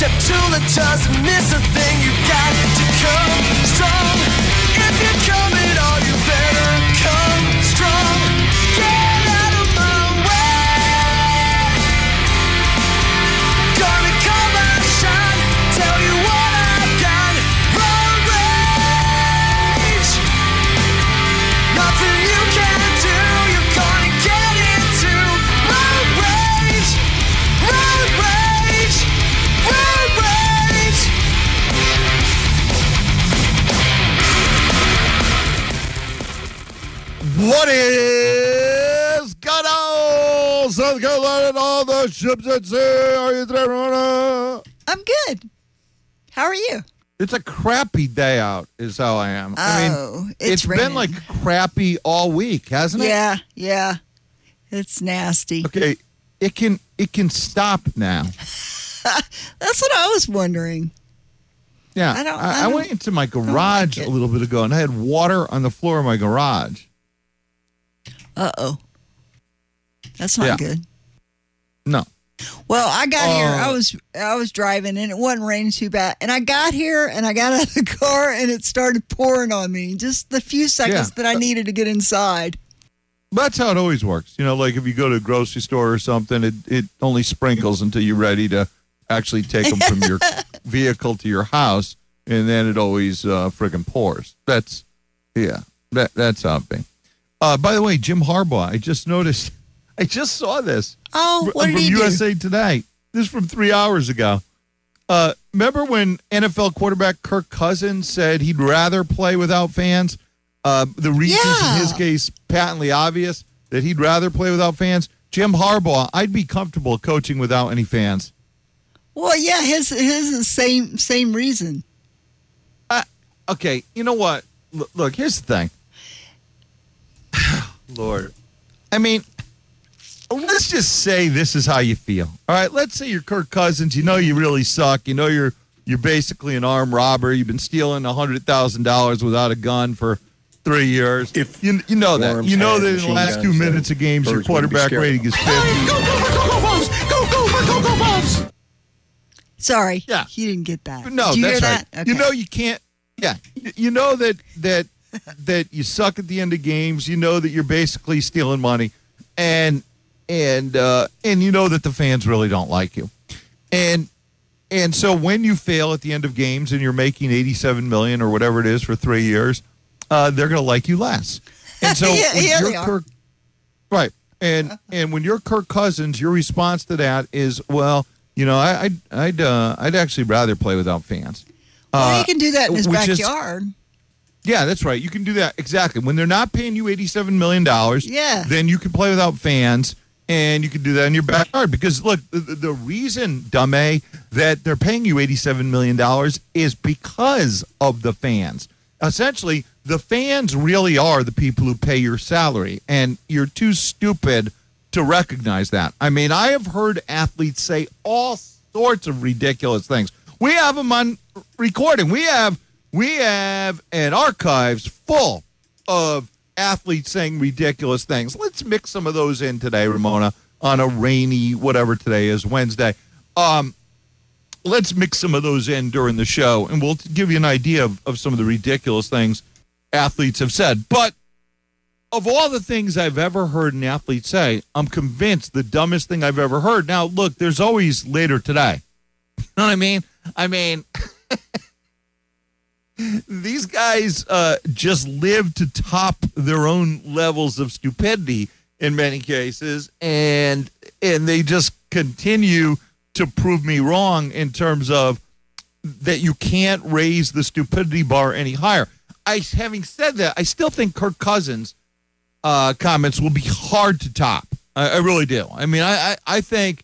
Step to the task and miss a thing. You got to come strong. If you're coming on, you better come strong. Get out of my way. Gonna call my shot, tell you what I've got. Road rage, nothing you can do. You're gonna get into road rage, road rage, road rage. What is going on, South Carolina and all the ships at sea? Are you there, Ramona? I'm good. How are you? It's a crappy day out, is how I am. It's been raining. like crappy all week, hasn't it? Yeah. It's nasty. Okay, it can stop now. That's what I was wondering. Yeah, I I went into my garage like a it. little bit ago, and I had water on the floor of my garage. Uh-oh. That's not good. No. Well, I got here. I was driving, and it wasn't raining too bad. And I got here, and I got out of the car, and it started pouring on me. Just the few seconds that I needed to get inside. That's how it always works. You know, like if you go to a grocery store or something, it only sprinkles until you're ready to actually take them from your vehicle to your house, and then it always friggin' pours. That's how it be. By the way, Jim Harbaugh, I just saw this. Oh, what did from he do? USA Today. This is from 3 hours ago. Remember when NFL quarterback Kirk Cousins said he'd rather play without fans? The reasons in his case patently obvious that he'd rather play without fans. Jim Harbaugh, I'd be comfortable coaching without any fans. Well, yeah, his is the same reason. Okay, you know what? Look, here's the thing. Lord. I mean, let's just say this is how you feel. All right, let's say you're Kirk Cousins. You know you really suck. You know you're basically an armed robber. You've been stealing $100,000 without a gun for 3 years. If you know that. You know that in the machine last 2 guns, minutes of games, your birds wouldn't be quarterback scared. rating is 50. Go Bulls! Go Bulls! Sorry. Yeah. He didn't get that. No, Did you that's hear right. that? Okay. You know you can't. Yeah, you know that you suck at the end of games. You know that you're basically stealing money, and you know that the fans really don't like you, and so when you fail at the end of games and you're making $87 million or whatever it is for 3 years, they're going to like you less. And so when they you're are. Kirk, right, and when you're Kirk Cousins, your response to that is, well, you know, I'd actually rather play without fans. Well, he can do that in his which is- backyard. Yeah, that's right. You can do that. Exactly. When they're not paying you $87 million, then you can play without fans, and you can do that in your backyard. Because, look, the reason, dummy, that they're paying you $87 million is because of the fans. Essentially, the fans really are the people who pay your salary, and you're too stupid to recognize that. I mean, I have heard athletes say all sorts of ridiculous things. We have them on recording. We have an archives full of athletes saying ridiculous things. Let's mix some of those in today, Ramona, on a rainy, whatever today is, Wednesday. Let's mix some of those in during the show, and we'll give you an idea of some of the ridiculous things athletes have said. But of all the things I've ever heard an athlete say, I'm convinced the dumbest thing I've ever heard. Now, look, there's always later today. You know what I mean? I mean, these guys just live to top their own levels of stupidity in many cases, and they just continue to prove me wrong in terms of that you can't raise the stupidity bar any higher. Having said that, I still think Kirk Cousins' comments will be hard to top. I really do. I mean, I think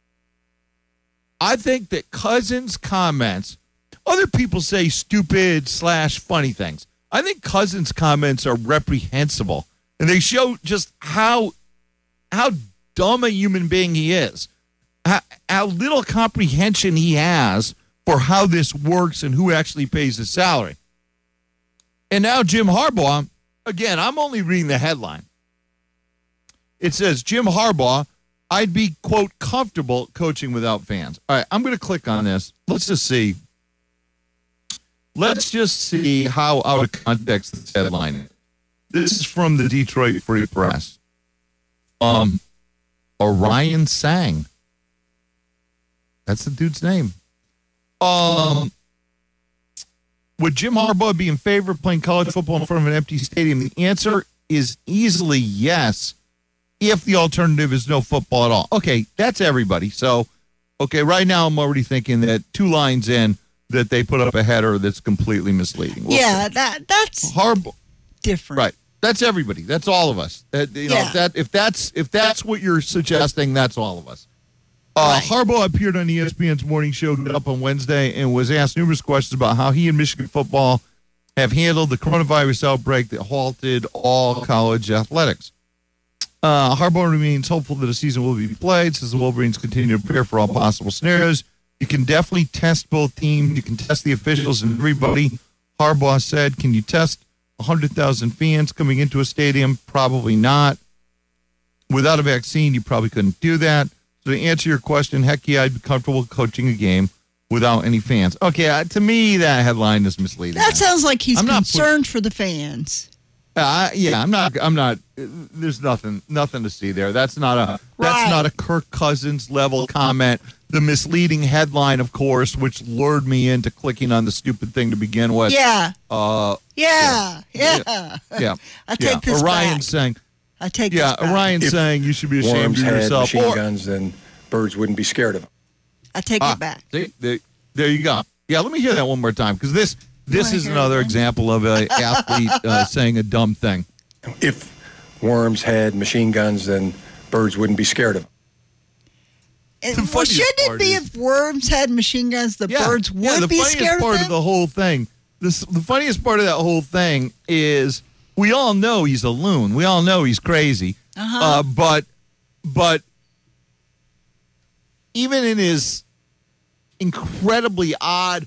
that Cousins' comments, other people say stupid / funny things. I think Cousins' comments are reprehensible, and they show just how dumb a human being he is, how little comprehension he has for how this works and who actually pays his salary. And now Jim Harbaugh, again, I'm only reading the headline. It says, Jim Harbaugh, I'd be, quote, comfortable coaching without fans. All right, I'm going to click on this. Let's just see. Let's just see how out of context this headline is. This is from the Detroit Free Press. Orion Sang. That's the dude's name. Would Jim Harbaugh be in favor of playing college football in front of an empty stadium? The answer is easily yes, if the alternative is no football at all. Okay, that's everybody. So, okay, right now I'm already thinking that 2 lines in that they put up a header that's completely misleading. Yeah, that's Harbaugh. Different. Right. That's everybody. That's all of us. If that's what you're suggesting, that's all of us. Right. Harbaugh appeared on ESPN's morning show Get Up on Wednesday and was asked numerous questions about how he and Michigan football have handled the coronavirus outbreak that halted all college athletics. Harbaugh remains hopeful that a season will be played, says the Wolverines continue to prepare for all possible scenarios. You can definitely test both teams. You can test the officials and everybody. Harbaugh said, can you test 100,000 fans coming into a stadium? Probably not. Without a vaccine, you probably couldn't do that. So to answer your question, heck yeah, I'd be comfortable coaching a game without any fans. Okay, to me, that headline is misleading. That sounds like he's concerned for the fans. I'm not. There's nothing to see there. That's not a Kirk Cousins level comment. The misleading headline, of course, which lured me into clicking on the stupid thing to begin with. Yeah. Yeah. I take this Orion back. saying. I take this back. Orion saying you should be ashamed of yourself. Machine guns, then birds wouldn't be scared of them. I take it back. See, there you go. Yeah, let me hear that one more time, because this is another example of an athlete saying a dumb thing. If worms had machine guns, then birds wouldn't be scared of them. Well, shouldn't it be if worms had machine guns, the birds would be scared of them? The funniest part of the whole thing, the funniest part of that whole thing is we all know he's a loon. We all know he's crazy. But even in his incredibly odd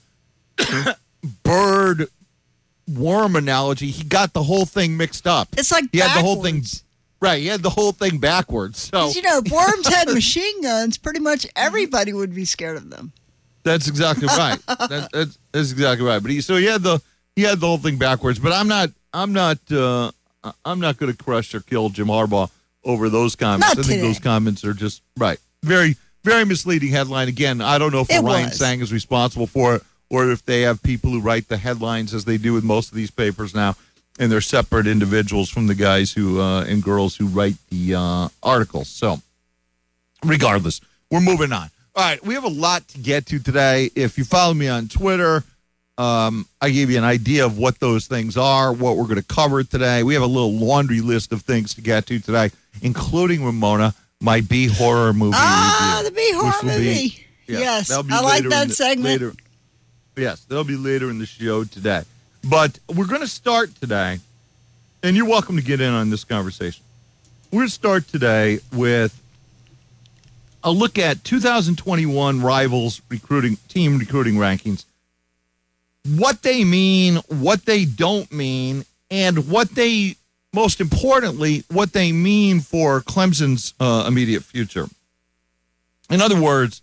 bird worm analogy, he got the whole thing mixed up. It's like he backwards. had the whole thing right. He had the whole thing backwards. So if worms had machine guns, pretty much everybody would be scared of them. That's exactly right. That's exactly right. But he had the whole thing backwards. But I'm not going to crush or kill Jim Harbaugh over those comments. I think those comments are just right. Very, very misleading headline. Again, I don't know if Orion Sang is responsible for it, or if they have people who write the headlines as they do with most of these papers now, and they're separate individuals from the guys who and girls who write the articles. So, regardless, we're moving on. All right, we have a lot to get to today. If you follow me on Twitter, I gave you an idea of what those things are, what we're going to cover today. We have a little laundry list of things to get to today, including Ramona, my B horror movie review. The B horror movie. Yes, I like that segment. Yes, that'll be later in the show today. But we're going to start today, and you're welcome to get in on this conversation. We're going to start today with a look at 2021 Rivals team recruiting rankings, what they mean, what they don't mean, and most importantly, what they mean for Clemson's immediate future. In other words,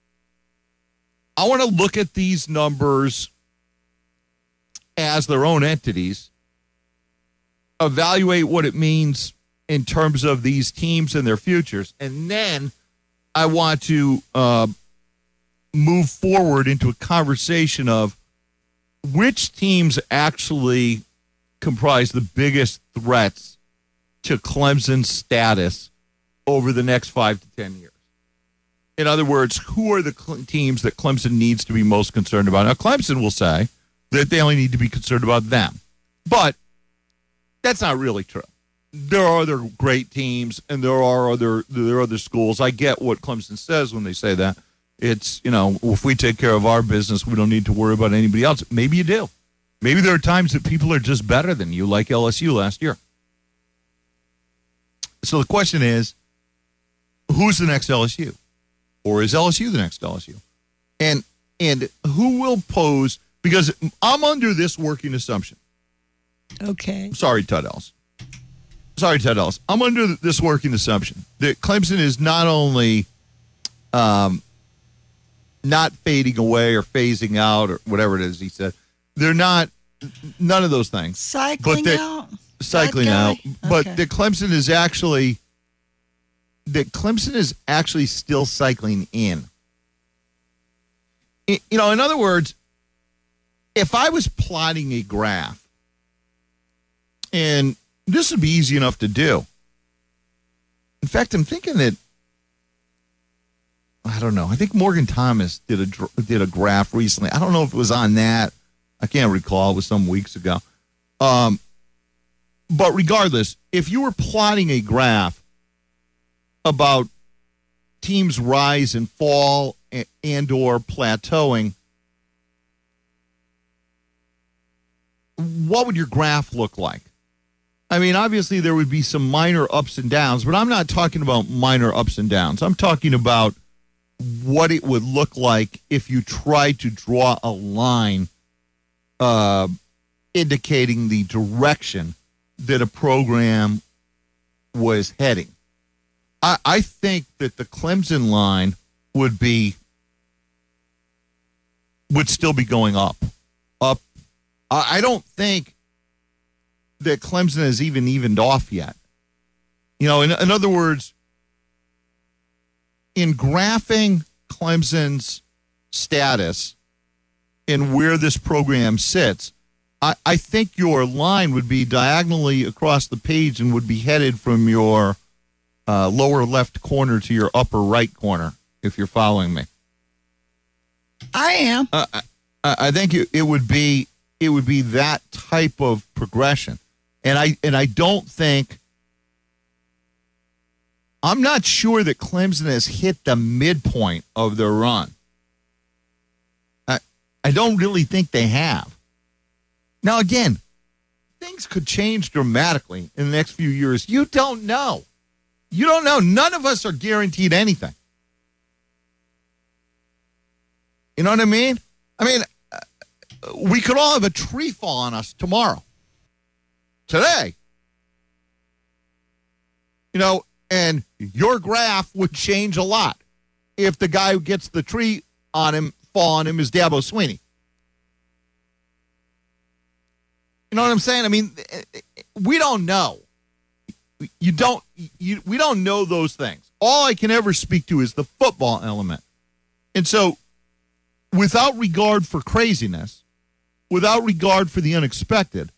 I want to look at these numbers as their own entities, evaluate what it means in terms of these teams and their futures, and then I want to move forward into a conversation of which teams actually comprise the biggest threats to Clemson's status over the next 5 to 10 years. In other words, who are the teams that Clemson needs to be most concerned about? Now, Clemson will say that they only need to be concerned about them. But that's not really true. There are other great teams, and there are other schools. I get what Clemson says when they say that. It's, if we take care of our business, we don't need to worry about anybody else. Maybe you do. Maybe there are times that people are just better than you, like LSU last year. So the question is, who's the next LSU? Or is LSU the next LSU? And who will pose, because I'm under this working assumption. Okay. Sorry, Todd Ellis. sorry, Ted Ellis. I'm under this working assumption that Clemson is not only not fading away or phasing out or whatever it is he said. They're not, none of those things. Cycling out? Cycling out. But that Clemson is actually still cycling in. You know, in other words, if I was plotting a graph, and this would be easy enough to do. In fact, I'm thinking that, I don't know. I think Morgan Thomas did a graph recently. I don't know if it was on that. I can't recall. It was some weeks ago. But regardless, if you were plotting a graph about teams' rise and fall and or plateauing, what would your graph look like? I mean, obviously there would be some minor ups and downs, but I'm not talking about minor ups and downs. I'm talking about what it would look like if you tried to draw a line indicating the direction that a program was heading. I think that the Clemson line would still be going up. I don't think that Clemson has even evened off yet. You know, in other words, in graphing Clemson's status and where this program sits, I think your line would be diagonally across the page and would be headed from your lower left corner to your upper right corner, if you're following me. I am. I think it would be that type of progression. And I don't think, I'm not sure that Clemson has hit the midpoint of their run. I don't really think they have. Now, again, things could change dramatically in the next few years. You don't know. You don't know. None of us are guaranteed anything. You know what I mean? I mean, we could all have a tree fall on us tomorrow. Today. You know, and your graph would change a lot if the guy who gets the tree on him, fall on him, is Dabo Swinney. You know what I'm saying? I mean, we don't know. We don't know those things. All I can ever speak to is the football element. And so, without regard for craziness, without regard for the unexpected,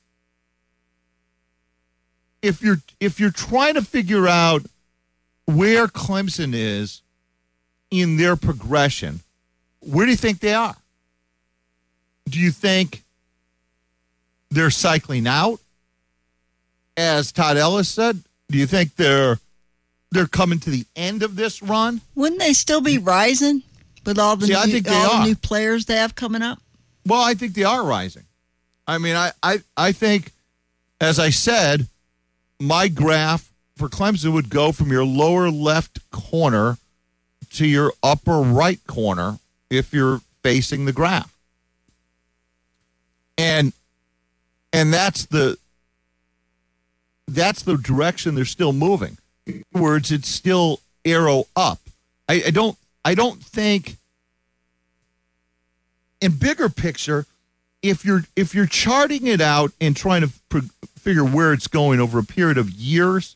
if you're trying to figure out where Clemson is in their progression, where do you think they are? Do you think they're cycling out, as Todd Ellis said? Do you think they're coming to the end of this run? Wouldn't they still be rising with all the new players they have coming up? Well, I think they are rising. I mean, I think, as I said, my graph for Clemson would go from your lower left corner to your upper right corner if you're facing the graph. And that's the direction they're still moving. In other words, it's still arrow up. I don't think, in bigger picture, if you're charting it out and trying to figure where it's going over a period of years,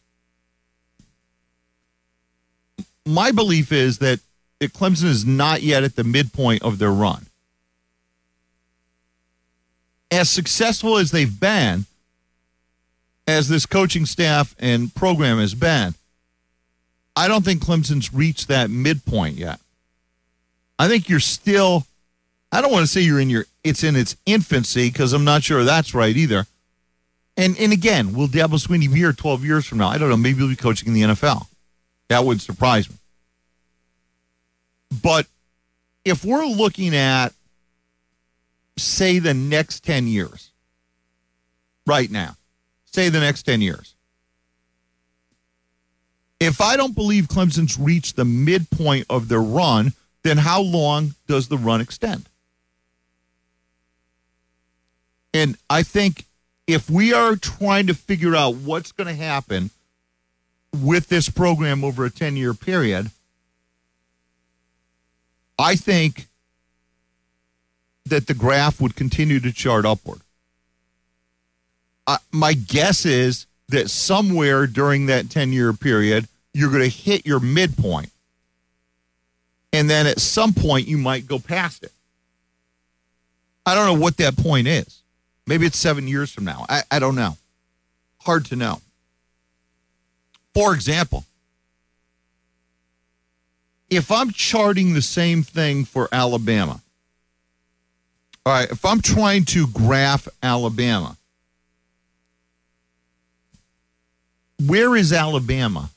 my belief is that Clemson is not yet at the midpoint of their run. As successful as they've been, as this coaching staff and program has been, I don't think Clemson's reached that midpoint yet. I think you're still, I don't want to say it's in its infancy, because I'm not sure that's right either. And again, will Dabo Swinney be here 12 years from now? I don't know. Maybe he'll be coaching in the NFL. That would surprise me. But if we're looking at, say, the next 10 years, right now, say the next 10 years, if I don't believe Clemson's reached the midpoint of their run, then how long does the run extend? And I think if we are trying to figure out what's going to happen with this program over a 10-year period, I think that the graph would continue to chart upward. My guess is that somewhere during that 10-year period, you're going to hit your midpoint. And then at some point, you might go past it. I don't know what that point is. Maybe it's 7 years from now. I don't know. Hard to know. For example, if I'm charting the same thing for Alabama, all right, if I'm trying to graph Alabama, where is Alabama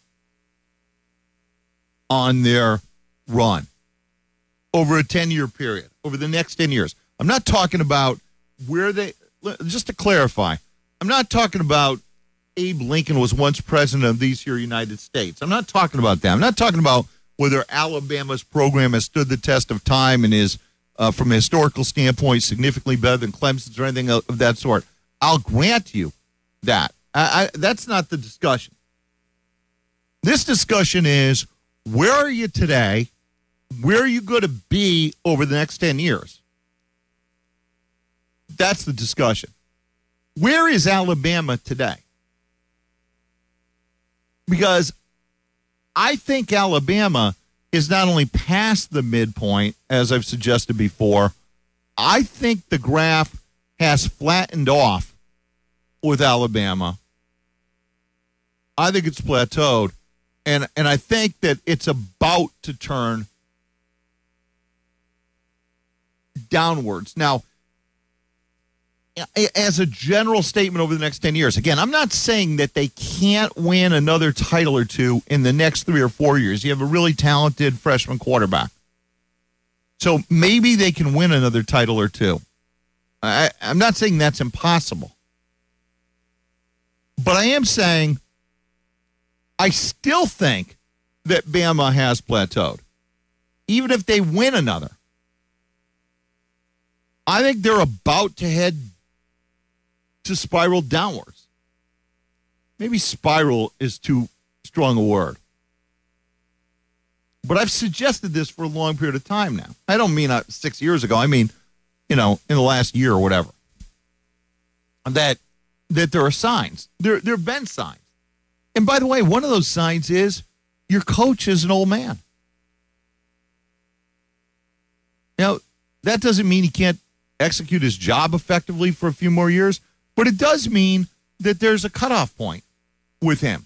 on their run over a 10-year period, over the next 10 years? I'm not talking about where they, just to clarify, I'm not talking about Abe Lincoln was once president of these here United States. I'm not talking about that. I'm not talking about whether Alabama's program has stood the test of time and is, from a historical standpoint, significantly better than Clemson's or anything of that sort. I'll grant you that. That's not the discussion. This discussion is, where are you today? Where are you going to be over the next 10 years? That's the discussion. Where is Alabama today? Because I think Alabama is not only past the midpoint, as I've suggested before, I think the graph has flattened off with Alabama. I think it's plateaued, and I think that it's about to turn downwards. Now, as a general statement over the next 10 years, again, I'm not saying that they can't win another title or two in the next 3 or 4 years. You have a really talented freshman quarterback. So maybe they can win another title or two. I'm not saying that's impossible. But I am saying I still think that Bama has plateaued. Even if they win another. I think they're about to head to spiral downwards. Maybe spiral is too strong a word. But I've suggested this for a long period of time now. I don't mean 6 years ago. I mean, in the last year or whatever. That there are signs. There have been signs. And by the way, one of those signs is your coach is an old man. Now, that doesn't mean he can't execute his job effectively for a few more years, but it does mean that there's a cutoff point with him.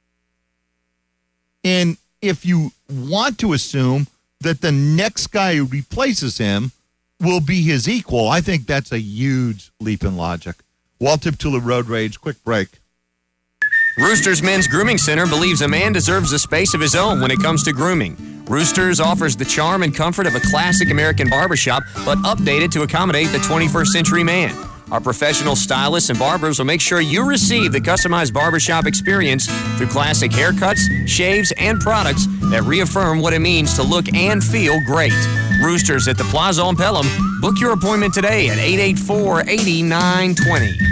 And if you want to assume that the next guy who replaces him will be his equal, I think that's a huge leap in logic. Walt Tiptula, Road Rage, quick break. Roosters Men's Grooming Center believes a man deserves a space of his own when it comes to grooming. Roosters offers the charm and comfort of a classic American barbershop, but updated to accommodate the 21st century man. Our professional stylists and barbers will make sure you receive the customized barbershop experience through classic haircuts, shaves, and products that reaffirm what it means to look and feel great. Roosters at the Plaza on Pelham. Book your appointment today at 884-8920.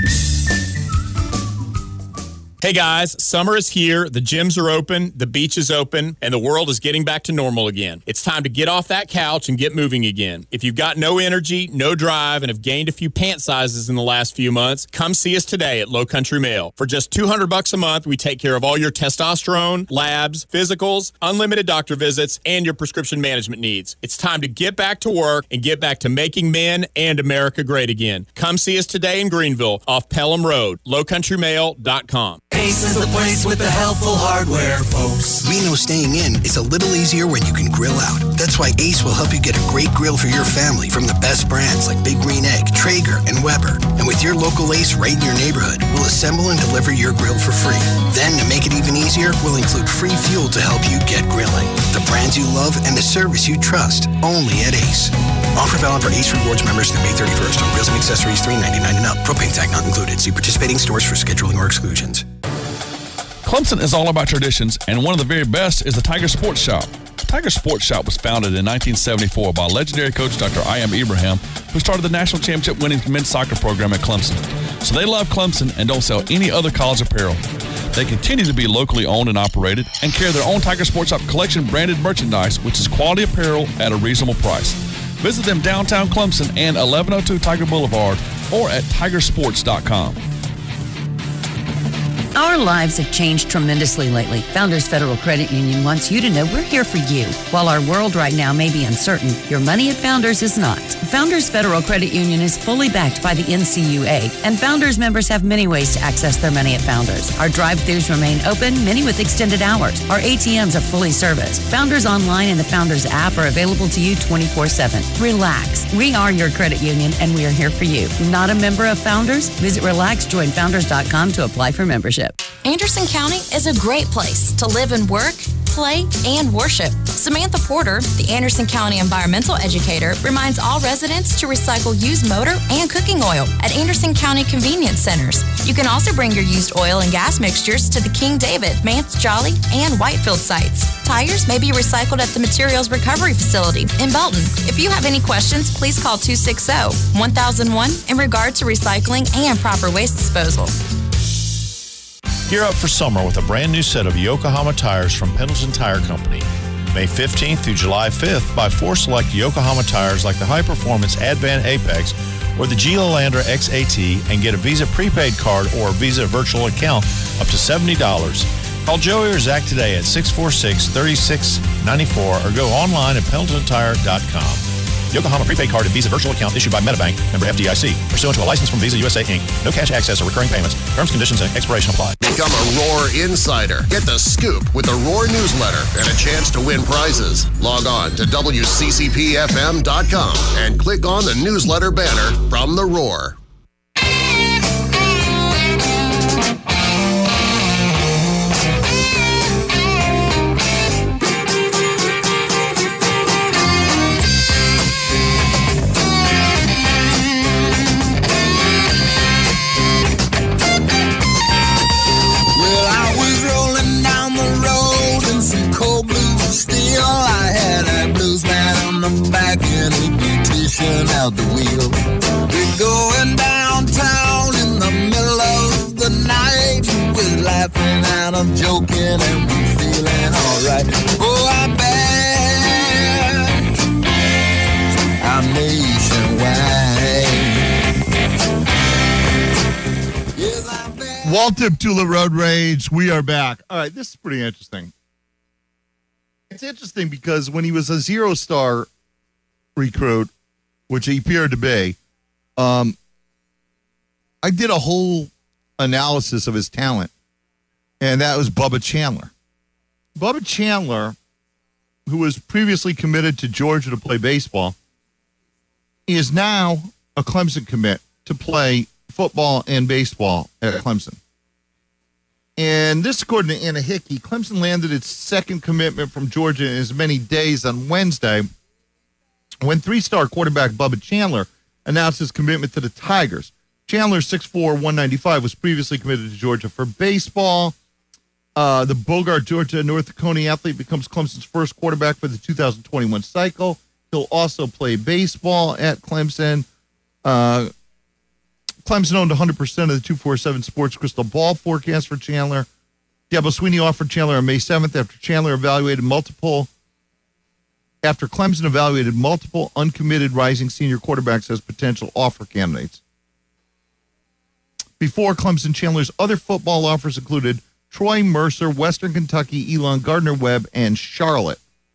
Hey guys, summer is here, the gyms are open, the beach is open, and the world is getting back to normal again. It's time to get off that couch and get moving again. If you've got no energy, no drive, and have gained a few pant sizes in the last few months, come see us today at Low Country Male. For just $200 a month, we take care of all your testosterone, labs, physicals, unlimited doctor visits, and your prescription management needs. It's time to get back to work and get back to making men and America great again. Come see us today in Greenville off Pelham Road, lowcountrymale.com. Ace is the place with the helpful hardware, folks. We know staying in is a little easier when you can grill out. That's why Ace will help you get a great grill for your family from the best brands like Big Green Egg, Traeger, and Weber. And with your local Ace right in your neighborhood, we'll assemble and deliver your grill for free. Then, to make it even easier, we'll include free fuel to help you get grilling. The brands you love and the service you trust, only at Ace. Offer valid for Ace Rewards members through May 31st on grills and accessories $3.99 and up. Propane tank not included. See participating stores for scheduling or exclusions. Clemson is all about traditions, and one of the very best is the Tiger Sports Shop. Tiger Sports Shop was founded in 1974 by legendary coach Dr. I.M. Ibrahim, who started the national championship winning men's soccer program at Clemson. So they love Clemson and don't sell any other college apparel. They continue to be locally owned and operated and carry their own Tiger Sports Shop collection branded merchandise, which is quality apparel at a reasonable price. Visit them downtown Clemson and 1102 Tiger Boulevard or at tigersports.com. Our lives have changed tremendously lately. Founders Federal Credit Union wants you to know we're here for you. While our world right now may be uncertain, your money at Founders is not. Founders Federal Credit Union is fully backed by the NCUA, and Founders members have many ways to access their money at Founders. Our drive-thrus remain open, many with extended hours. Our ATMs are fully serviced. Founders Online and the Founders app are available to you 24/7. Relax. We are your credit union, and we are here for you. Not a member of Founders? Visit RelaxJoinFounders.com to apply for membership. Anderson County is a great place to live and work, play, and worship. Samantha Porter, the Anderson County environmental educator, reminds all residents to recycle used motor and cooking oil at Anderson County Convenience Centers. You can also bring your used oil and gas mixtures to the King David, Mance Jolly, and Whitefield sites. Tires may be recycled at the Materials Recovery Facility in Belton. If you have any questions, please call 260-1001 in regard to recycling and proper waste disposal. Gear up for summer with a brand new set of Yokohama tires from Pendleton Tire Company. May 15th through July 5th, buy 4 select Yokohama tires like the high-performance Advan Apex or the Geelander XAT and get a Visa prepaid card or Visa virtual account up to $70. Call Joey or Zach today at 646-3694 or go online at PendletonTire.com. Yokohama prepaid card and Visa virtual account issued by MetaBank, member FDIC. Pursuant to a license from Visa USA Inc. No cash access or recurring payments. Terms, conditions, and expiration apply. Become a Roar Insider. Get the scoop with the Roar newsletter and a chance to win prizes. Log on to WCCPFM.com and click on the newsletter banner from the Roar. Back in a beautician out the wheel. We're going downtown in the middle of the night. We're laughing and I'm joking and we're feeling alright. Oh, I'm back. I'm nationwide. Yes, I'm back. Walter Tula Road Rage. We are back. All right, this is pretty interesting. It's interesting because when he was a 0-star recruit, which he appeared to be, I did a whole analysis of his talent, and that was Bubba Chandler. Bubba Chandler, who was previously committed to Georgia to play baseball, is now a Clemson commit to play football and baseball at Clemson. And this, according to Anna Hickey, Clemson landed its second commitment from Georgia in as many days on Wednesday when 3-star quarterback Bubba Chandler announced his commitment to the Tigers. Chandler, 6'4", 195, was previously committed to Georgia for baseball. The Bogart, Georgia, North Dakota athlete becomes Clemson's first quarterback for the 2021 cycle. He'll also play baseball at Clemson. Clemson owned 100% of the 247 Sports Crystal Ball forecast for Chandler. Dabo Sweeney offered Chandler on May 7th after Clemson evaluated multiple uncommitted rising senior quarterbacks as potential offer candidates. Before Clemson, Chandler's other football offers included Troy Mercer, Western Kentucky, Elon Gardner-Webb, and Charlotte.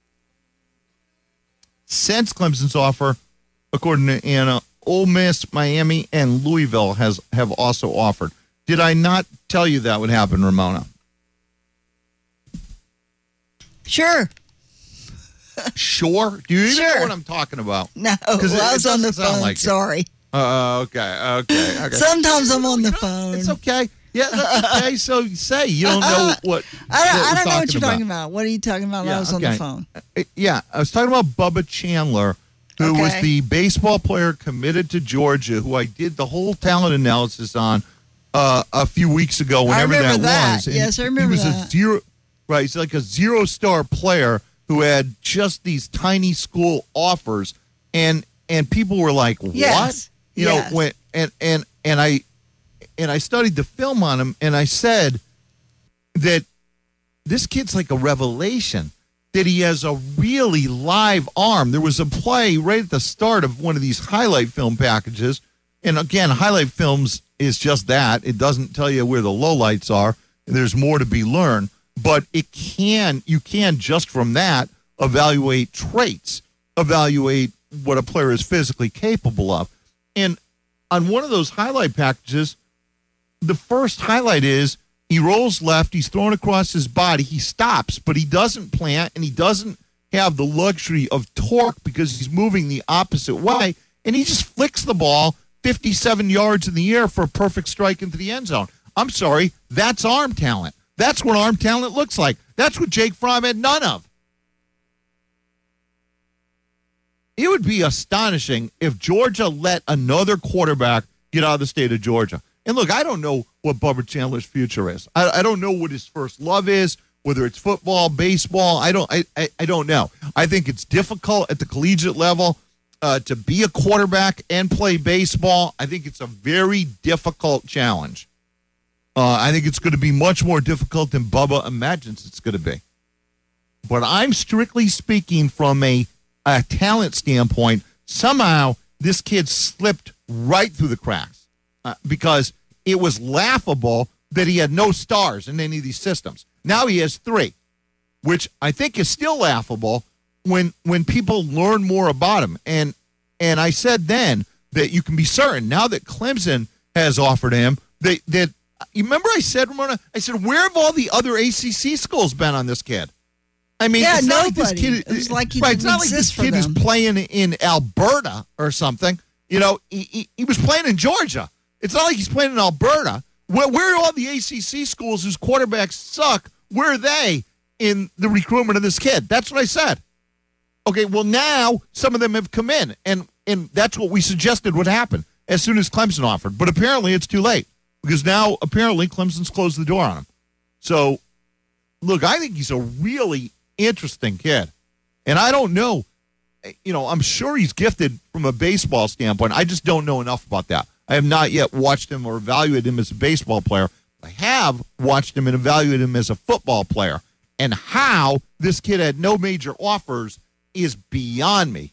Since Clemson's offer, according to Anna, Ole Miss, Miami, and Louisville have also offered. Did I not tell you that would happen, Ramona? Sure. Sure? Do you even know what I'm talking about? No, I was on the phone. Like sorry. Okay. Sometimes I'm on the phone. It's okay. Yeah, that's okay. So say you don't know what. I don't know what you're talking about. What are you talking about? Yeah, I was on the phone. Yeah, I was talking about Bubba Chandler, who was the baseball player committed to Georgia, who I did the whole talent analysis on a few weeks ago, whenever that was. And yes, I remember he was that. He's like a 0-star player who had just these tiny school offers, and people were like, "What?" Yes. You know, when and I studied the film on him, and I said, that this kid's like a revelation, that he has a really live arm. There was a play right at the start of one of these highlight film packages. And again, highlight films is just that. It doesn't tell you where the lowlights are. There's more to be learned. But you can just from that evaluate traits, evaluate what a player is physically capable of. And on one of those highlight packages, the first highlight is he rolls left, he's thrown across his body, he stops, but he doesn't plant, and he doesn't have the luxury of torque because he's moving the opposite way, and he just flicks the ball 57 yards in the air for a perfect strike into the end zone. I'm sorry, that's arm talent. That's what arm talent looks like. That's what Jake Fromm had none of. It would be astonishing if Georgia let another quarterback get out of the state of Georgia. And look, I don't know what Bubba Chandler's future is. I don't know what his first love is, whether it's football, baseball. I don't know. I think it's difficult at the collegiate level to be a quarterback and play baseball. I think it's a very difficult challenge. I think it's going to be much more difficult than Bubba imagines it's going to be. But I'm strictly speaking from a talent standpoint. Somehow this kid slipped right through the cracks because it was laughable that he had no stars in any of these systems. Now he has 3, which I think is still laughable when people learn more about him. And I said then that you can be certain now that Clemson has offered him that you remember I said, Ramona, where have all the other ACC schools been on this kid? I mean, yeah, it's not nobody. like this kid, it's like he right, didn't it's not like this exist for kid is them. playing in Alberta or something. You know, he was playing in Georgia. It's not like he's playing in Alberta. Where are all the ACC schools whose quarterbacks suck? Where are they in the recruitment of this kid? That's what I said. Okay, well, now some of them have come in, and that's what we suggested would happen as soon as Clemson offered. But apparently it's too late because now apparently Clemson's closed the door on him. So, look, I think he's a really interesting kid. And I don't know, I'm sure he's gifted from a baseball standpoint. I just don't know enough about that. I have not yet watched him or evaluated him as a baseball player. I have watched him and evaluated him as a football player. And how this kid had no major offers is beyond me.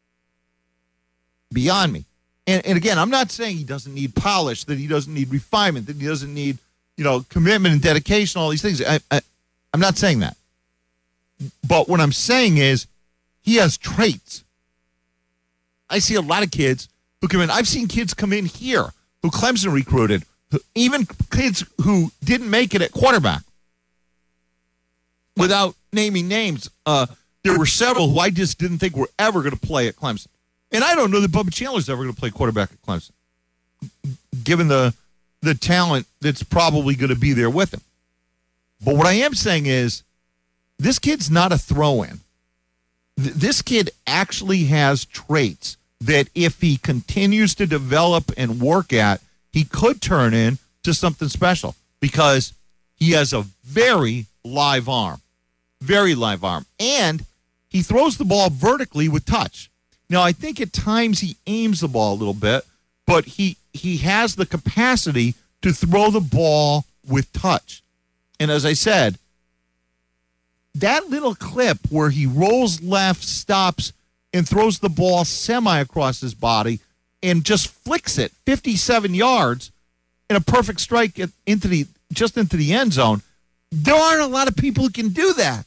Beyond me. And again, I'm not saying he doesn't need polish, that he doesn't need refinement, that he doesn't need, commitment and dedication, all these things. I'm not saying that. But what I'm saying is he has traits. I see a lot of kids who come in. I've seen kids come in here who Clemson recruited, even kids who didn't make it at quarterback. Without naming names, there were several who I just didn't think were ever going to play at Clemson. And I don't know that Bubba Chandler's ever going to play quarterback at Clemson, given the talent that's probably going to be there with him. But what I am saying is this kid's not a throw-in. This kid actually has traits that if he continues to develop and work at, he could turn into something special because he has a very live arm. Very live arm. And he throws the ball vertically with touch. Now, I think at times he aims the ball a little bit, but he has the capacity to throw the ball with touch. And as I said, that little clip where he rolls left, stops, and throws the ball semi across his body and just flicks it 57 yards in a perfect strike into the end zone. There aren't a lot of people who can do that.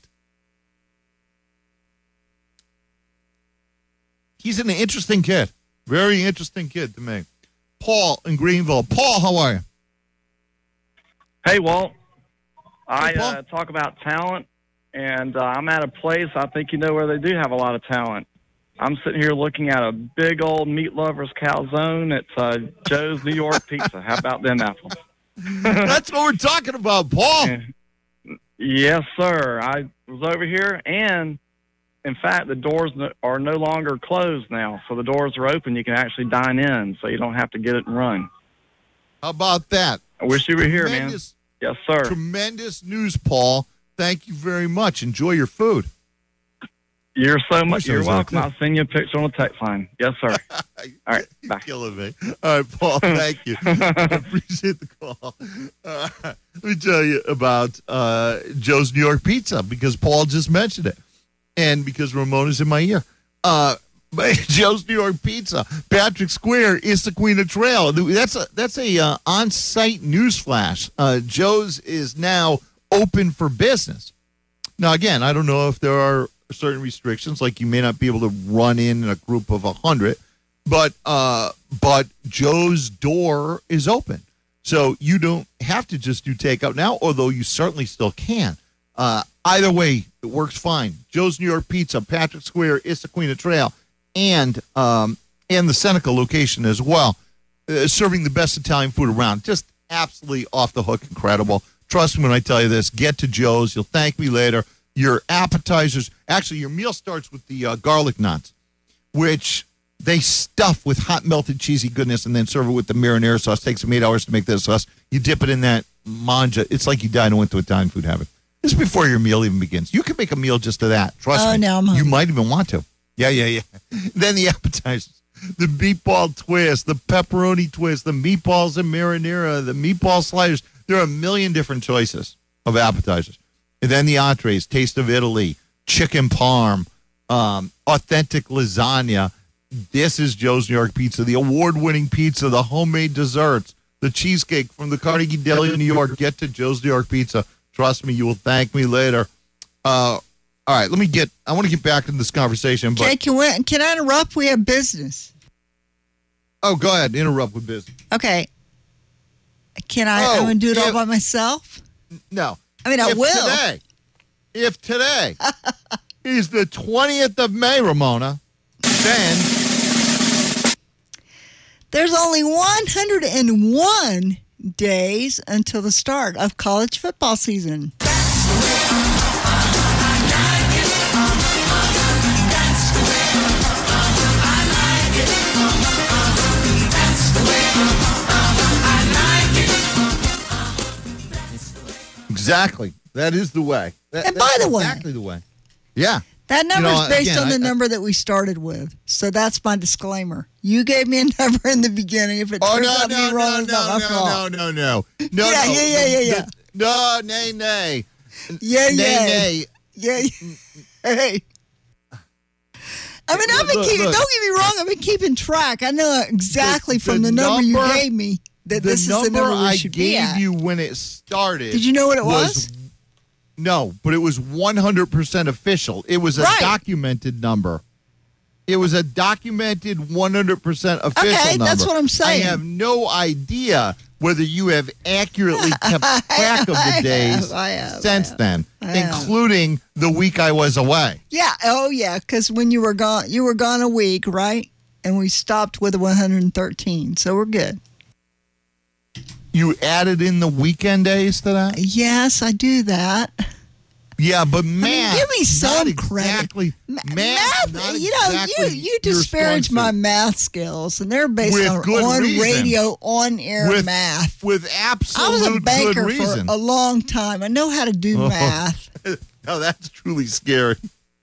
He's an interesting kid. Very interesting kid to me. Paul in Greenville. Paul, how are you? Hey, Walt. I talk about talent, and I'm at a place I think you know where they do have a lot of talent. I'm sitting here looking at a big old meat lover's calzone at Joe's New York Pizza. How about them apples? That's what we're talking about, Paul. Yes, sir. I was over here, and in fact, the doors are no longer closed now. So the doors are open. You can actually dine in, so you don't have to get it and run. How about that? I wish you were here, man. Yes, sir. Tremendous news, Paul. Thank you very much. Enjoy your food. You're so much. Wish I You're was like welcome. that. I'll send you a picture on the text line. Yes, sir. All right. Bye. Killing me. All right, Paul, thank you. I appreciate the call. Let me tell you about Joe's New York Pizza because Paul just mentioned it and because Ramona's in my ear. Joe's New York Pizza, Patrick Square, Issaquah Trail. That's a on-site news flash. Joe's is now open for business. Now, again, I don't know if there are certain restrictions, like you may not be able to run in a group of 100, but Joe's door is open. So you don't have to just do takeout now, although you certainly still can. Either way, it works fine. Joe's New York Pizza, Patrick Square, Issaquah Trail, and the Seneca location as well, serving the best Italian food around. Just absolutely off the hook, incredible. Trust me when I tell you this. Get to Joe's. You'll thank me later. Your appetizers, actually, your meal starts with the garlic knots, which they stuff with hot melted cheesy goodness and then serve it with the marinara sauce. Takes them 8 hours to make that sauce. You dip it in that manja. It's like you died and went to Italian food heaven. This is before your meal even begins. You can make a meal just to that. Trust me. Now I'm hungry. You might even want to. Yeah. Then the appetizers. The meatball twist, the pepperoni twist, the meatballs and marinara, the meatball sliders. There are a million different choices of appetizers. And then the entrees, Taste of Italy, chicken parm, authentic lasagna. This is Joe's New York Pizza, the award-winning pizza, the homemade desserts, the cheesecake from the Carnegie Deli in New York. Get to Joe's New York Pizza. Trust me, you will thank me later. All right, I want to get back into this conversation. But Can I interrupt? We have business. Oh, go ahead. Interrupt with business. Okay. Can I? I'm going to do it all by myself? No. I mean, I will. If today is the 20th of May, Ramona, then there's only 101 days until the start of college football season. Exactly. That is the way. And by the way. Exactly the way. Yeah. That number is based on the number that we started with. So that's my disclaimer. You gave me a number in the beginning. If it turns out to be wrong, it's not my fault. No. Yeah. No, nay. Yeah. Nay. Yeah. Hey. I mean, don't get me wrong. I've been keeping track. I know exactly from the number you gave me that this is the number we should be at. I gave you when it started. Did you know what it was? No, but it was 100% official. It was a documented number. It was a documented 100% official number. That's what I'm saying. I have no idea whether you have accurately kept track of the days since then, including the week I was away. Yeah. Oh, yeah. Because when you were gone a week, right? And we stopped with 113. So we're good. You added in the weekend days to that? Yes, I do that. Yeah, but math. Give me some exactly, credit. Math, you disparage my math skills, and they're based on radio, on-air math. With absolute I was a banker good reason. for a long time. I know how to do math. No, that's truly scary.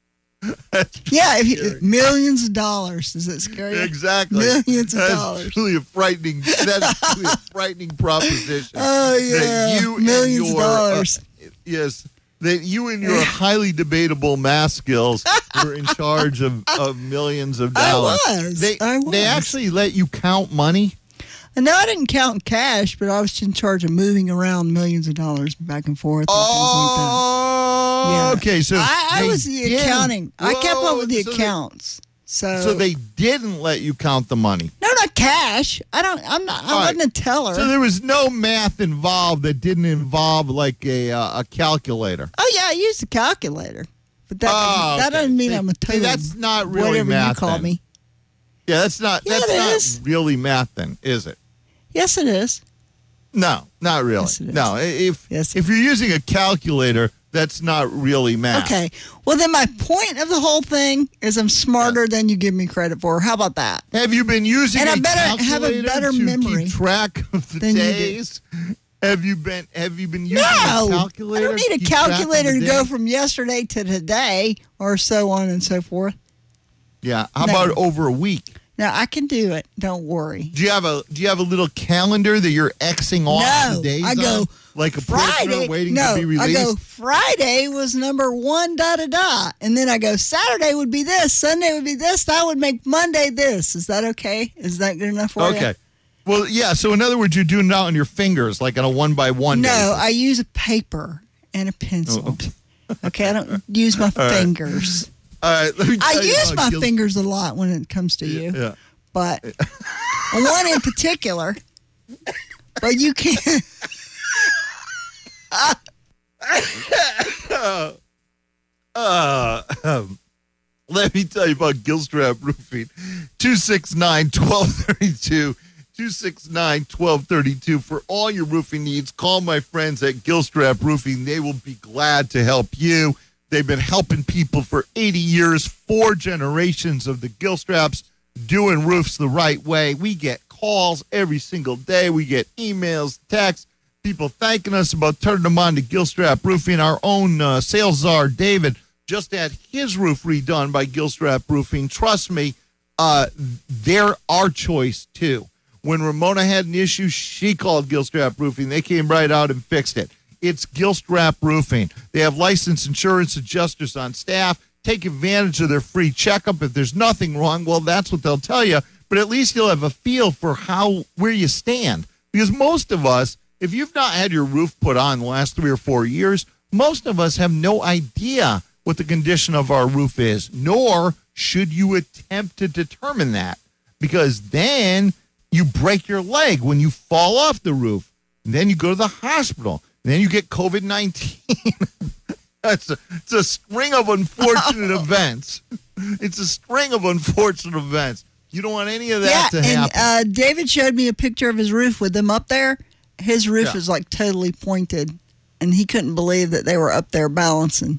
Millions of dollars. Does that scare you? Exactly. Millions of dollars. That's truly a frightening proposition. Oh, yeah. Millions of dollars. Yes. That you and your highly debatable math skills were in charge of millions of dollars. I was. They actually let you count money? No, I didn't count cash, but I was in charge of moving around millions of dollars back and forth. And things like that. Okay. So I was the accounting. I kept up with the accounts. So they didn't let you count the money. No, not cash. I wasn't a teller. So there was no math involved that didn't involve like a calculator. Oh yeah, I used a calculator, but that doesn't mean I'm a teller. That's not really whatever math. You call then. me. Yeah, that's not really math. Then is it? Yes, it is. No, not really. Yes, it is. No, if you're using a calculator, that's not really math. Okay. Well, then my point of the whole thing is I'm smarter than you give me credit for. How about that? Have you been using and a I better calculator have a better to memory keep track of the days? Have you been using a No, calculator? I don't need a keep track of calculator the to go day? from yesterday to today or so on and so forth. Yeah. How No. about over a week? Now, I can do it. Don't worry. Do you have a little calendar that you're Xing off the days I go on? Like a Friday. prisoner waiting No, to be released? I go Friday was number 1, and then I go Saturday would be this, Sunday would be this, that would make Monday this. Is that okay? Is that good enough for you? Okay. Well, yeah. So in other words, you're doing it out on your fingers, like on a 1-by-1. No, basis. I use a paper and a pencil. Oh, okay. Okay, I don't use my All right. fingers. All right. Let me I tell you use about my fingers a lot when it comes to you. Yeah. But one in particular. But you can't. Let me tell you about Gilstrap Roofing. 269-1232. 269-1232. For all your roofing needs, call my friends at Gilstrap Roofing. They will be glad to help you. They've been helping people for 80 years, 4 generations of the Gilstraps, doing roofs the right way. We get calls every single day. We get emails, texts, people thanking us about turning them on to Gilstrap Roofing. Our own sales czar, David, just had his roof redone by Gilstrap Roofing. Trust me, they're our choice, too. When Ramona had an issue, she called Gilstrap Roofing. They came right out and fixed it. It's Gilstrap Roofing. They have licensed insurance adjusters on staff. Take advantage of their free checkup. If there's nothing wrong, well, that's what they'll tell you. But at least you'll have a feel for where you stand. Because most of us, if you've not had your roof put on the last 3 or 4 years, most of us have no idea what the condition of our roof is, nor should you attempt to determine that. Because then you break your leg when you fall off the roof. And then you go to the hospital. And then you get COVID-19. It's a string of unfortunate events. It's a string of unfortunate events. You don't want any of that to happen. And David showed me a picture of his roof with them up there. His roof is like totally pointed, and he couldn't believe that they were up there balancing.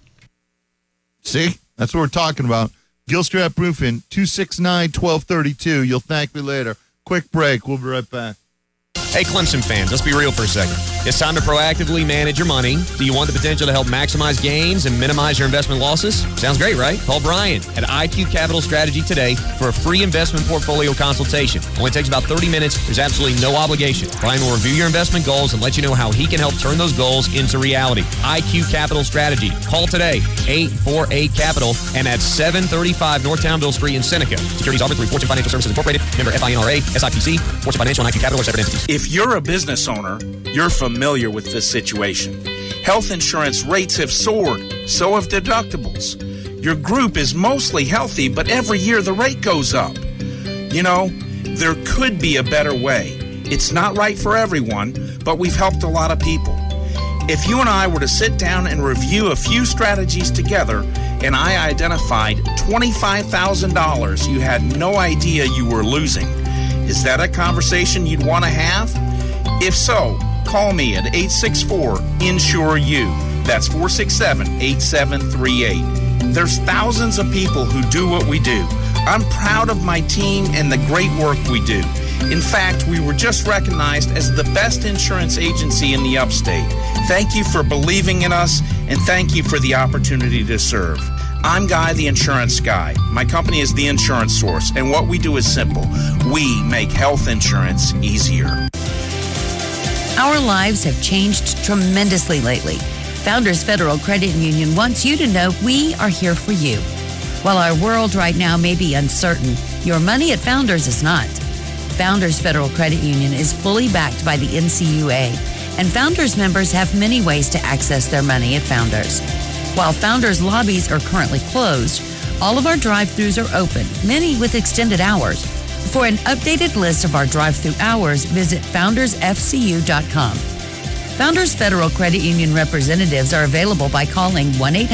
See? That's what we're talking about. Gilstrap Roofing, 269-1232. You'll thank me later. Quick break. We'll be right back. Hey, Clemson fans, let's be real for a second. It's time to proactively manage your money. Do you want the potential to help maximize gains and minimize your investment losses? Sounds great, right? Call Brian at IQ Capital Strategy today for a free investment portfolio consultation. Only takes about 30 minutes. There's absolutely no obligation. Brian will review your investment goals and let you know how he can help turn those goals into reality. IQ Capital Strategy. Call today, 848-CAPITAL, and at 735 North Townville Street in Seneca. Securities offered through Fortune Financial Services Incorporated, member FINRA, SIPC. Fortune Financial and IQ Capital are separate entities. If you're a business owner, you're familiar with this situation. Health insurance rates have soared, so have deductibles. Your group is mostly healthy, but every year the rate goes up. You know, there could be a better way. It's not right for everyone, but we've helped a lot of people. If you and I were to sit down and review a few strategies together, and I identified $25,000 you had no idea you were losing, is that a conversation you'd want to have? If so, call me at 864-INSURE-U. That's 467-8738. There's thousands of people who do what we do. I'm proud of my team and the great work we do. In fact, we were just recognized as the best insurance agency in the upstate. Thank you for believing in us, and thank you for the opportunity to serve. I'm Guy, the insurance guy. My company is The Insurance Source, and what we do is simple. We make health insurance easier. Our lives have changed tremendously lately. Founders Federal Credit Union wants you to know we are here for you. While our world right now may be uncertain, your money at Founders is not. Founders Federal Credit Union is fully backed by the NCUA, and Founders members have many ways to access their money at Founders. While Founders lobbies are currently closed, all of our drive-thrus are open, many with extended hours. For an updated list of our drive-thru hours, visit foundersfcu.com. Founders Federal Credit Union representatives are available by calling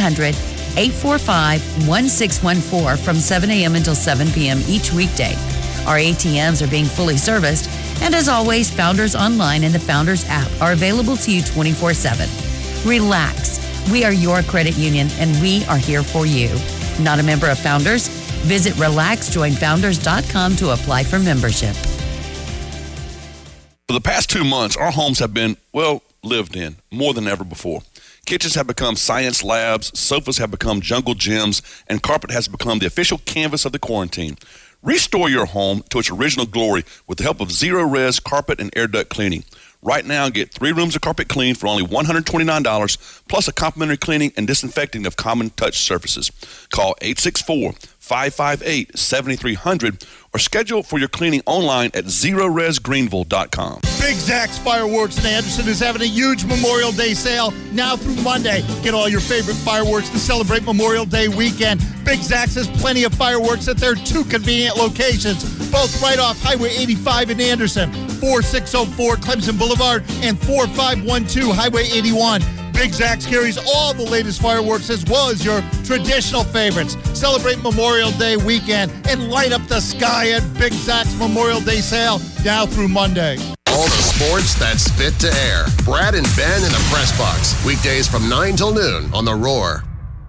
1-800-845-1614 from 7 a.m. until 7 p.m. each weekday. Our ATMs are being fully serviced, and as always, Founders Online and the Founders app are available to you 24/7. Relax. We are your credit union, and we are here for you. Not a member of Founders? Visit RelaxJoinFounders.com to apply for membership. For the past 2 months, our homes have been, well, lived in more than ever before. Kitchens have become science labs, sofas have become jungle gyms, and carpet has become the official canvas of the quarantine. Restore your home to its original glory with the help of Zero-Res Carpet and Air Duct Cleaning. Right now, get 3 rooms of carpet cleaned for only $129, plus a complimentary cleaning and disinfecting of common touch surfaces. Call 864-558-7300 or schedule for your cleaning online at ZeroResGreenville.com. Big Zach's Fireworks in Anderson is having a huge Memorial Day sale now through Monday. Get all your favorite fireworks to celebrate Memorial Day weekend. Big Zach's has plenty of fireworks at their 2 convenient locations, both right off Highway 85 in Anderson, 4604 Clemson Boulevard and 4512 Highway 81. Big Zach's carries all the latest fireworks as well as your traditional favorites. Celebrate Memorial Day weekend and light up the sky at Big Zach's Memorial Day sale now through Monday. All the sports that's fit to air. Brad and Ben in the press box. Weekdays from 9 till noon on The Roar.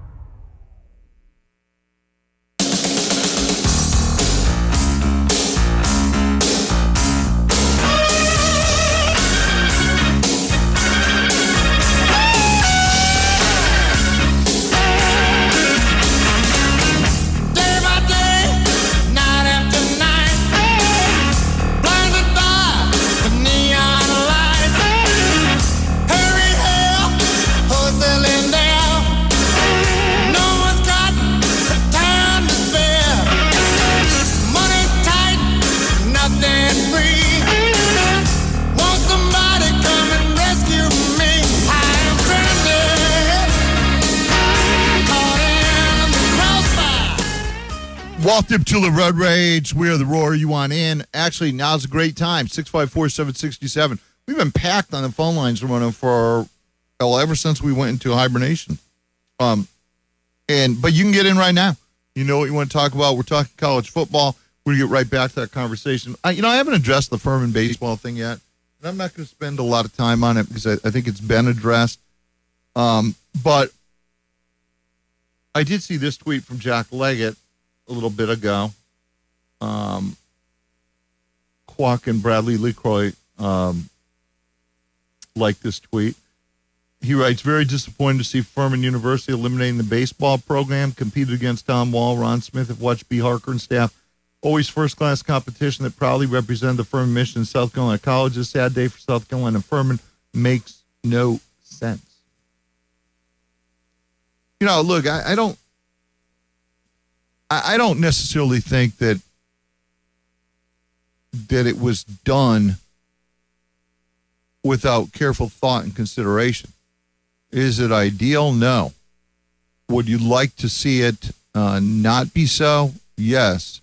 Welcome to the Road Rage. We are the Roar. You want in? Actually, now's a great time. 654-767. We've been packed on the phone lines running for ever since we went into hibernation. But you can get in right now. You know what you want to talk about? We're talking college football. We're gonna get right back to that conversation. I haven't addressed the Furman baseball thing yet, and I'm not going to spend a lot of time on it because I think it's been addressed. But I did see this tweet from Jack Leggett a little bit ago. Kwok and Bradley LeCroy like this tweet. He writes, very disappointed to see Furman University eliminating the baseball program, competed against Tom Wall, Ron Smith, have watched B. Harker and staff. Always first-class competition that proudly represented the Furman mission in South Carolina College. A sad day for South Carolina and Furman. Makes no sense. Look, I don't necessarily think that it was done without careful thought and consideration. Is it ideal? No. Would you like to see it not be so? Yes.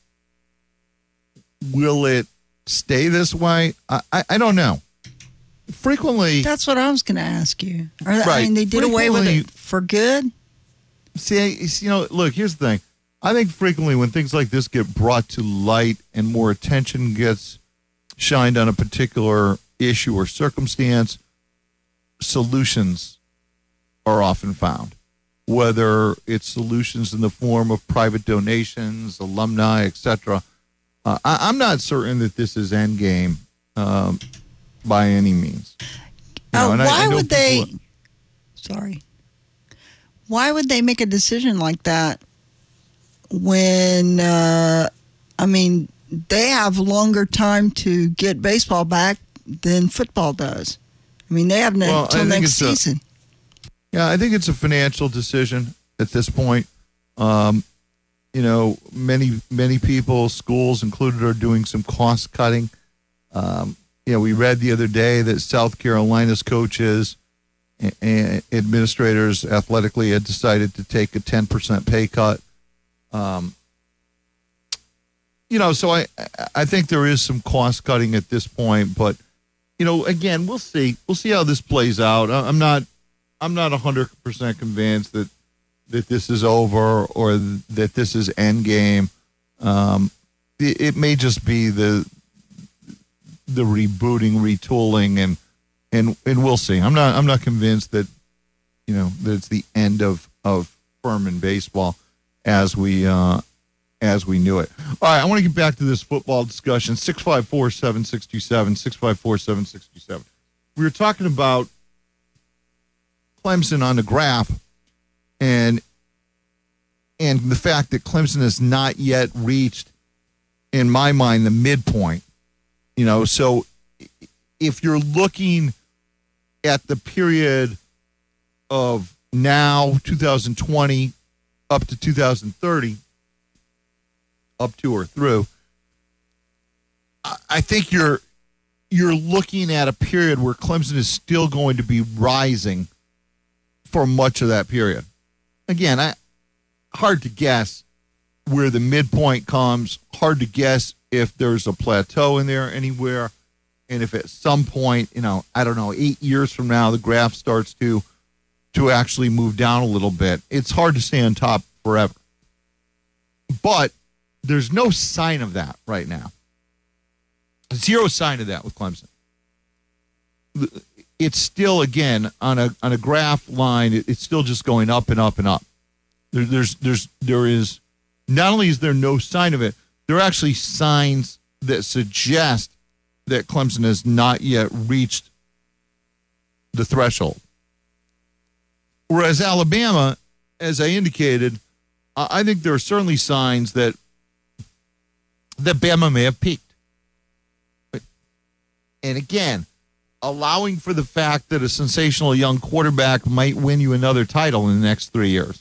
Will it stay this way? I don't know. Frequently. That's what I was going to ask you. They did away with it for good? See, look, here's the thing. I think frequently when things like this get brought to light and more attention gets shined on a particular issue or circumstance, solutions are often found. Whether it's solutions in the form of private donations, alumni, etc. I'm not certain that this is endgame by any means. Why would they? Sorry. Why would they make a decision like that when? They have longer time to get baseball back than football does. They have until next season. I think it's a financial decision at this point. Many people, schools included, are doing some cost cutting. We read the other day that South Carolina's coaches and administrators athletically had decided to take a 10% pay cut. So I think there is some cost cutting at this point, but again, we'll see. We'll see how this plays out. I'm not 100% convinced that this is over or that this is end game. It may just be the rebooting, retooling, and we'll see. I'm not convinced that that it's the end of Furman baseball as we as we knew it. All right, I want to get back to this football discussion. 654-7627, 654-7627. We were talking about Clemson on the graph and the fact that Clemson has not yet reached, in my mind, the midpoint. So if you're looking at the period of now, 2020, up to 2030, up to or through, I think you're looking at a period where Clemson is still going to be rising for much of that period. Again, hard to guess where the midpoint comes, hard to guess if there's a plateau in there anywhere, and if at some point, 8 years from now, the graph starts to actually move down a little bit. It's hard to stay on top forever. But there's no sign of that right now. Zero sign of that with Clemson. It's still, again, on a graph line, it's still just going up and up and up. There is, not only is there no sign of it, there are actually signs that suggest that Clemson has not yet reached the threshold. Whereas Alabama, as I indicated, I think there are certainly signs that Bama may have peaked. And again, allowing for the fact that a sensational young quarterback might win you another title in the next 3 years.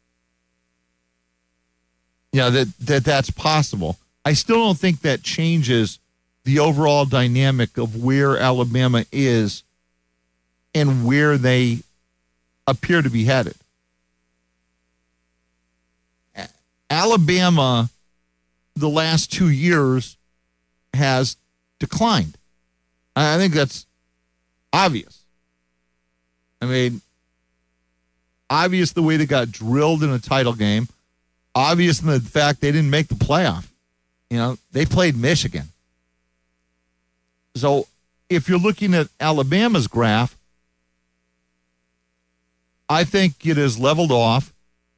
That's possible. I still don't think that changes the overall dynamic of where Alabama is and where they appear to be headed. Alabama, the last 2 years, has declined. I think that's obvious. I mean, obvious the way they got drilled in a title game. Obvious in the fact they didn't make the playoff. They played Michigan. So if you're looking at Alabama's graph, I think it has leveled off.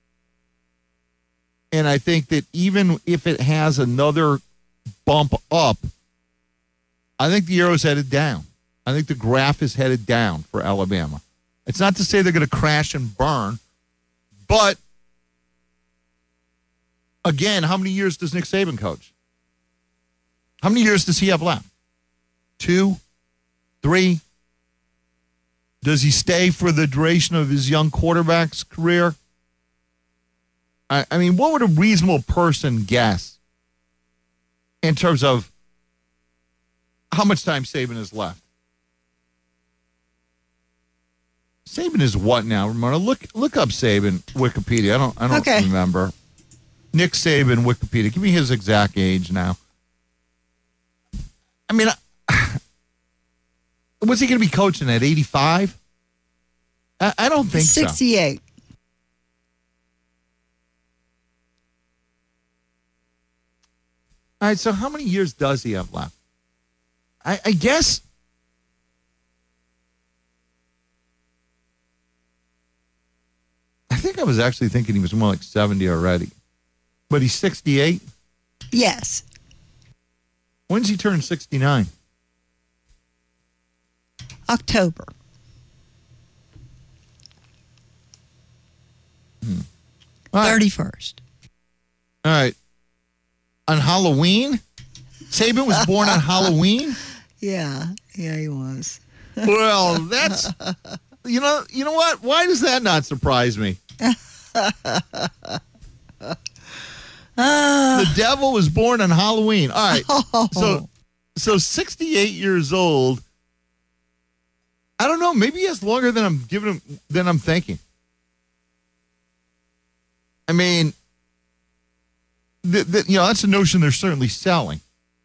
And I think that even if it has another bump up, I think the arrow's headed down. I think the graph is headed down for Alabama. It's not to say they're going to crash and burn, but again, how many years does Nick Saban coach? How many years does he have left? 2, 3? Does he stay for the duration of his young quarterback's career? I mean, what would a reasonable person guess in terms of how much time Saban has left? Saban is what now, Ramona? Look up Saban Wikipedia. I don't remember. Nick Saban Wikipedia. Give me his exact age now. I mean, was he going to be coaching at 85? I don't think 68. So. All right, so how many years does he have left? I guess I think I was actually thinking he was more like 70 already. But he's 68? Yes. When's he turn 69? October. All right. 31st. All right. On Halloween? Saban was born on Halloween? Yeah, he was. Well, that's, you know what? Why does that not surprise me? The devil was born on Halloween. All right. So 68 years old. I don't know. Maybe he has longer than I'm thinking. I mean, that's a notion they're certainly selling.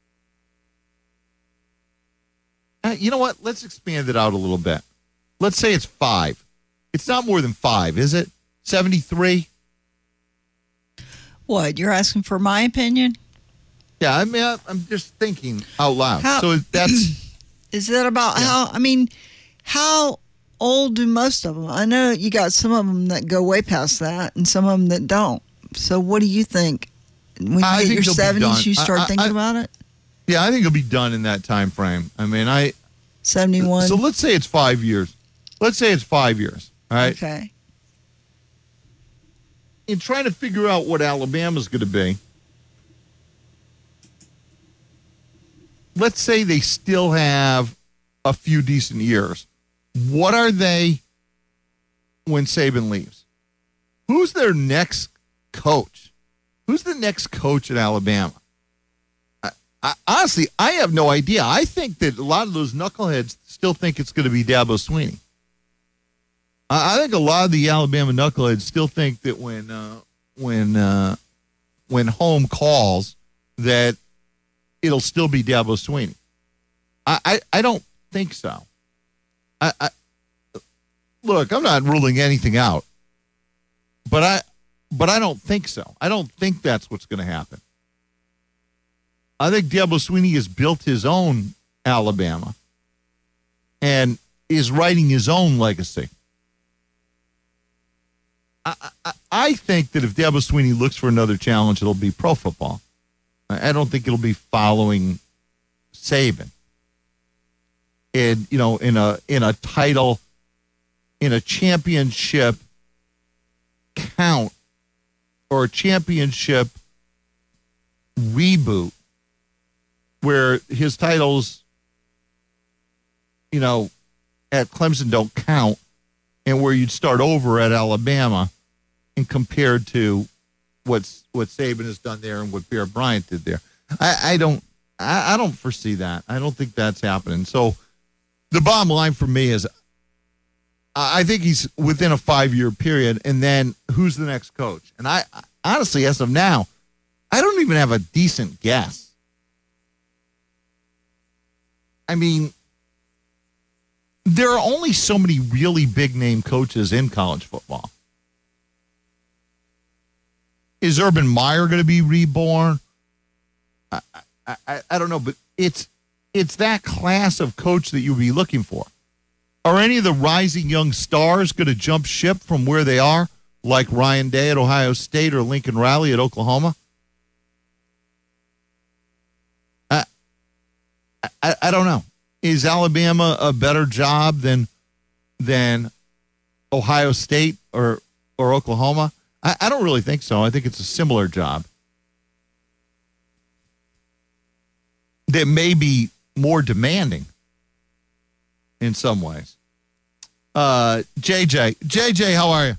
You know what? Let's expand it out a little bit. Let's say it's 5. It's not more than 5, is it? 73? What, you're asking for my opinion? Yeah, I mean, I'm just thinking out loud. So that's... Is that about how old do most of them? I know you got some of them that go way past that and some of them that don't. So what do you think when you hit your 70s, you start thinking about it? Yeah, I think he'll be done in that time frame. I mean, 71. So let's say it's 5 years. Let's say it's 5 years. All right. Okay. In trying to figure out what Alabama's going to be, let's say they still have a few decent years. What are they when Saban leaves? Who's their next coach? Who's the next coach at Alabama? Honestly, I have no idea. I think that a lot of those knuckleheads still think it's going to be Dabo Swinney. I think a lot of the Alabama knuckleheads still think that when home calls that it'll still be Dabo Swinney. I don't think so. Look, I'm not ruling anything out, but I don't think so. I don't think that's what's going to happen. I think Dabo Swinney has built his own Alabama and is writing his own legacy. I think that if Dabo Swinney looks for another challenge, it'll be pro football. I don't think it'll be following Saban. And in a title, in a championship count or a championship reboot, where his titles, at Clemson don't count, and where you'd start over at Alabama, and compared to what Saban has done there and what Bear Bryant did there. I don't foresee that. I don't think that's happening. So the bottom line for me is I think he's within a 5-year period, and then who's the next coach? And I honestly, as of now, I don't even have a decent guess. I mean, there are only so many really big-name coaches in college football. Is Urban Meyer going to be reborn? I don't know, but it's that class of coach that you'll be looking for. Are any of the rising young stars going to jump ship from where they are, like Ryan Day at Ohio State or Lincoln Riley at Oklahoma? I don't know. Is Alabama a better job than Ohio State or Oklahoma? I don't really think so. I think it's a similar job that may be more demanding in some ways. JJ, how are you?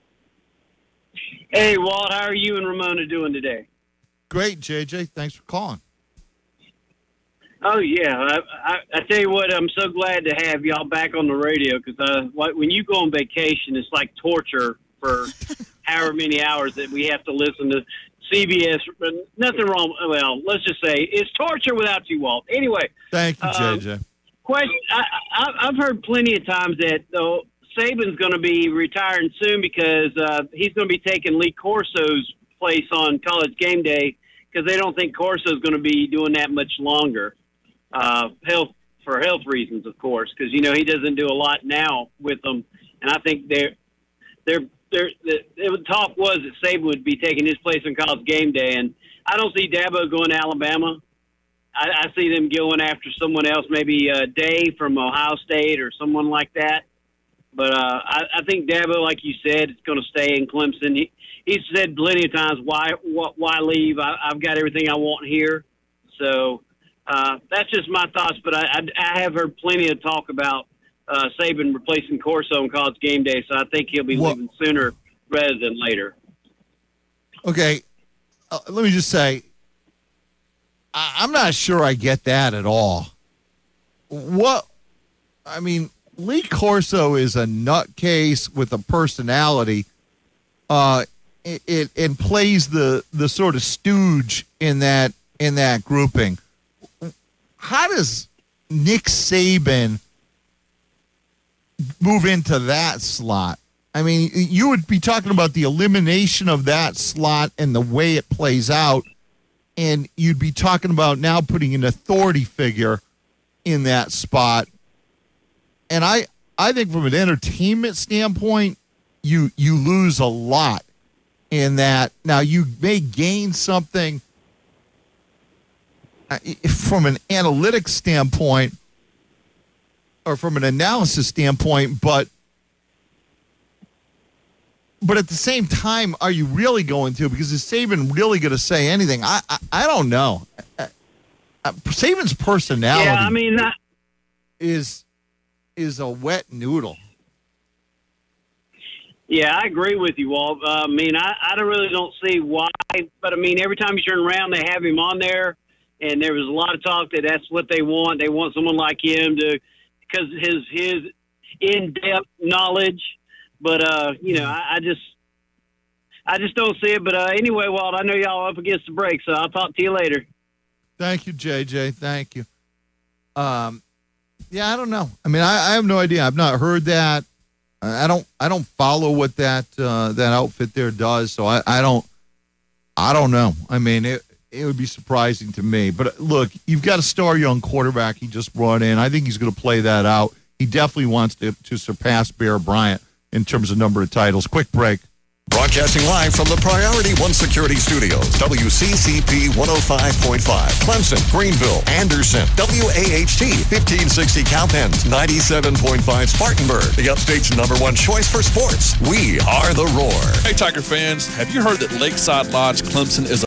Hey, Walt, how are you and Ramona doing today? Great, JJ. Thanks for calling. Oh, yeah. I tell you what, I'm so glad to have y'all back on the radio because when you go on vacation, it's like torture for however many hours that we have to listen to CBS. Nothing wrong. Well, let's just say it's torture without you, Walt. Anyway. Thank you, JJ. Question. I've heard plenty of times that Saban's going to be retiring soon because he's going to be taking Lee Corso's place on College Game Day because they don't think Corso's going to be doing that much longer. For health reasons, of course, because he doesn't do a lot now with them, and I think the talk was that Saban would be taking his place on College Game Day, and I don't see Dabo going to Alabama. I see them going after someone else, maybe Day from Ohio State or someone like that. But I think Dabo, like you said, is going to stay in Clemson. He's said plenty of times, why leave? I've got everything I want here. So that's just my thoughts. But I have heard plenty of talk about Saban replacing Corso on College Game Day. So I think he'll be leaving sooner rather than later. Okay. Let me just say, I'm not sure I get that at all. Lee Corso is a nutcase with a personality. It plays the sort of stooge in that grouping. How does Nick Saban move into that slot? I mean, you would be talking about the elimination of that slot and the way it plays out, and you'd be talking about now putting an authority figure in that spot. And I think from an entertainment standpoint, you lose a lot in that now you may gain something from an analytics standpoint or from an analysis standpoint, but at the same time, are you really going to? Because is Saban really going to say anything? I don't know. Saban's personality is a wet noodle. Yeah, I agree with you, Walt. I really don't see why. But, every time you turn around, they have him on there. And there was a lot of talk that that's what they want. They want someone like him because his in-depth knowledge. But, I just don't see it. But anyway, Walt, I know y'all are up against the break, so I'll talk to you later. Thank you, JJ. Thank you. I don't know. I have no idea. I've not heard that. I don't follow what that outfit there does, so I don't know. It would be surprising to me. But look, you've got a star young quarterback he just brought in. I think he's going to play that out. He definitely wants to surpass Bear Bryant in terms of number of titles. Quick break. Broadcasting live from the Priority One Security Studios, WCCP 105.5, Clemson, Greenville, Anderson, WAHT 1560 Cowpens, 97.5 Spartanburg, the Upstate's #1 choice for sports. We are the Roar. Hey, Tiger fans, have you heard that Lakeside Lodge Clemson is